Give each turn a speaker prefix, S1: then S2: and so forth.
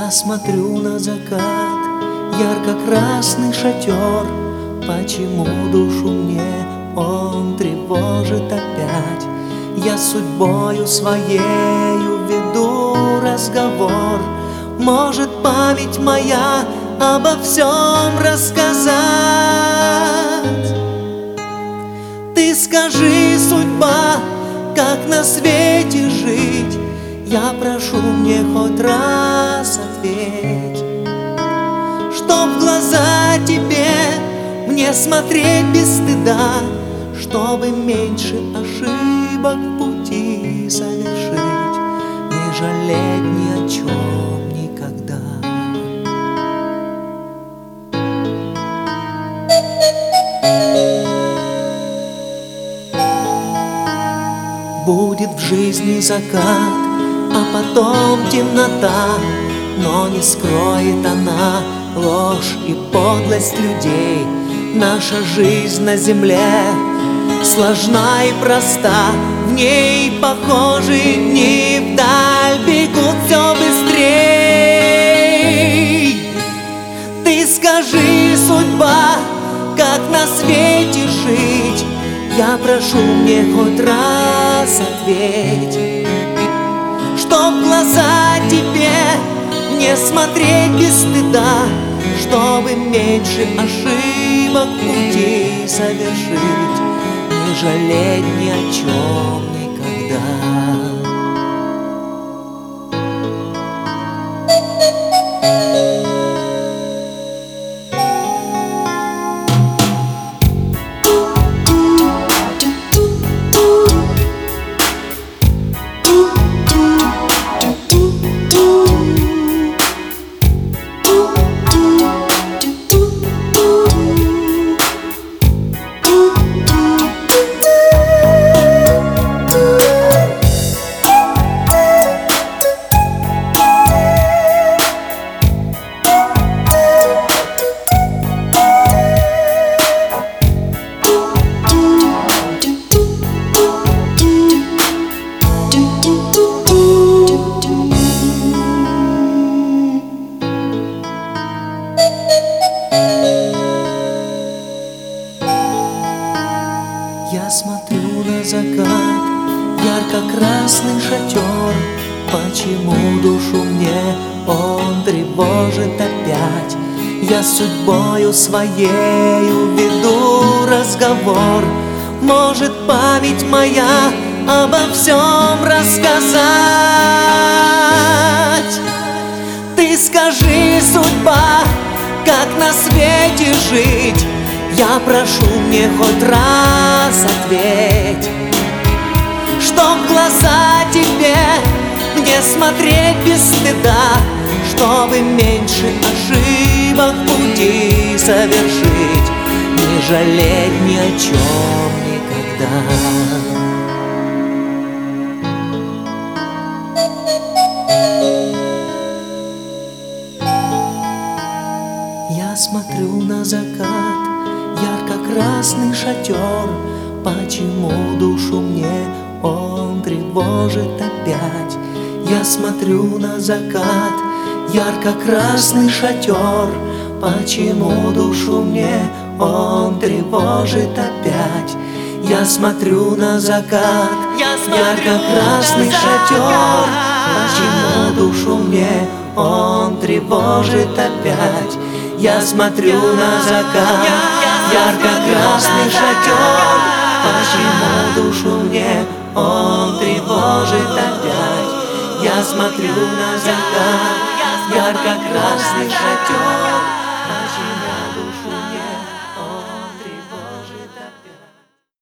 S1: Я смотрю на закат, ярко-красный шатер. Почему душу мне он тревожит опять? Я судьбою своею веду разговор. Может, память моя обо всем рассказать? Ты скажи, судьба, как на свете жить? Я прошу, мне хоть раз ответь, чтоб в глаза тебе мне смотреть без стыда, чтобы меньше ошибок в пути совершить, не жалеть ни о чем никогда. Будет в жизни закат, а потом темнота, но не скроет она ложь и подлость людей. Наша жизнь на земле сложна и проста, в ней похожие дни вдаль бегут все быстрей. Ты скажи, судьба, как на свете жить? Я прошу, мне хоть раз ответь, чтоб в глаза тебе мне смотреть без стыда, чтобы меньше ошибок в пути совершить, не жалеть ни о чем никогда. Я смотрю на закат, ярко-красный шатер. Почему душу мне он тревожит опять? Я судьбою своею веду разговор. Может, память моя обо всем рассказать? Ты скажи, судьба, как на свете жить? Я прошу, мне хоть раз ответь, чтоб в глаза тебе мне смотреть без стыда, чтобы меньше ошибок в пути совершить, не жалеть ни о чем никогда. Я смотрю на закат, ярко-красный шатер. Почему душу мне он тревожит опять? Я смотрю на закат, ярко-красный шатер. Почему душу мне он тревожит опять? Я смотрю на закат, ярко-красный шатер. Почему душу мне он тревожит опять? Я смотрю на закат, ярко-красный шатер. Почему душу мне он тревожит опять? Я смотрю на закат, ярко-красный шатер.